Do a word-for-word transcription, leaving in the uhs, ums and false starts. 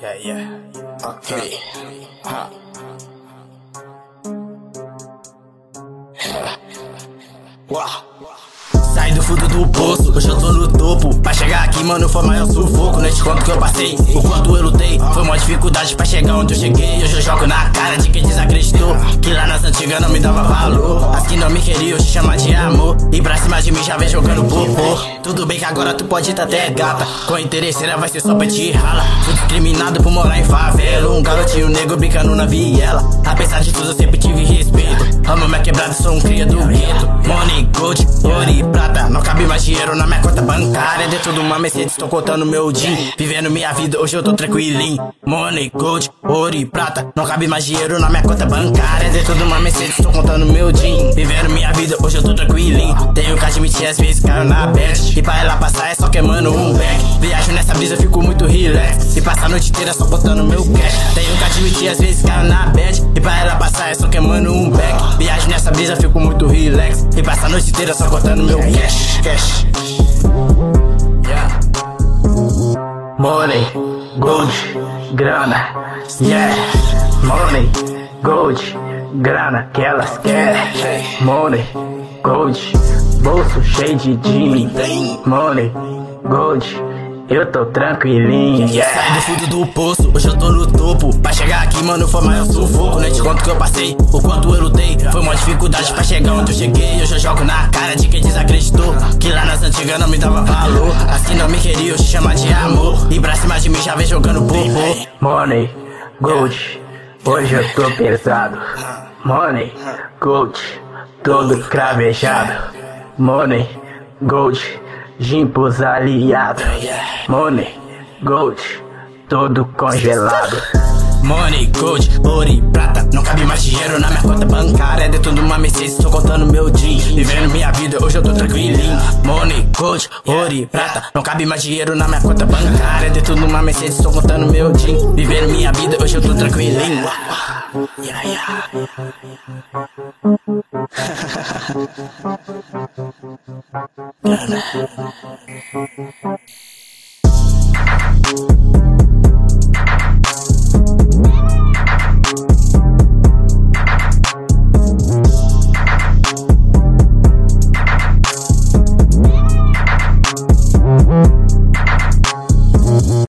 Yeah, yeah. Okay. Ha. Uau. Sai do fundo do poço, hoje eu tô no topo. Pra chegar aqui, mano, foi maior sufoco. Não te conto que eu passei, o quanto eu lutei. Foi uma dificuldade pra chegar onde eu cheguei. Hoje eu jogo na cara de quem desacreditou, que lá nas antigas não me dava valor. As que não me queriam, te chama de amor. E pra cima de mim já vem jogando popô. Tudo bem que agora tu pode tá até gata, com interesseira vai ser só pra te rala. Fui discriminado por morar em favela, um garotinho negro brincando na viela. Apesar de tudo eu sempre tive respeito. Amo minha quebrada, sou um cria do gueto. Money, gold, ouro e prata, não cabe mais dinheiro na minha conta bancária. Dentro de uma Mercedes tô contando meu din, vivendo minha vida, hoje eu tô tranquilinho. Money, gold, ouro e prata, não cabe mais dinheiro na minha conta bancária. Dentro de uma Mercedes tô contando meu din, vivendo minha vida, hoje eu tô tranquilinho. Tenho que admitir, às vezes caio na bad, e pra ela passar é só queimando um back. Viajo nessa brisa, eu fico muito relax, e passa a noite inteira só botando meu cash. Tenho que admitir, às vezes caio na bad, e pra ela passar é só queimando um back. Viajo nessa brisa, fico muito relax, e passa a noite inteira só botando meu cash. Cash. Yeah. Money, gold, grana. Yeah. Money, gold, grana que elas querem. Money, gold, bolso cheio de din. Money, gold, eu tô tranquilinho, yeah. Sai do fundo do poço, hoje eu tô no topo. Pra chegar aqui, mano, foi maior sufoco. Nem te conto que eu passei, o quanto eu lutei. Foi uma dificuldade pra chegar onde eu cheguei. Hoje eu jogo na cara de quem desacreditou, que lá nas antigas não me dava valor. As que não me queriam, te chama de amor. E pra cima de mim já vem jogando popô. Money, gold, hoje eu tô pesado. Money, gold, todo cravejado. Money, gold, gin pros aliados. Money, gold, todo congelado. Money, gold, ouro e prata, não cabe mais dinheiro na minha conta bancária. Dentro de uma Mercedes tô contando meu din, vivendo minha vida, hoje eu tô tranquilinho. Money, gold, ouro e prata, não cabe mais dinheiro na minha conta bancária. Dentro de uma Mercedes tô contando meu din, vivendo minha vida, hoje eu tô tranquilinho. Yeah, yeah. Grana.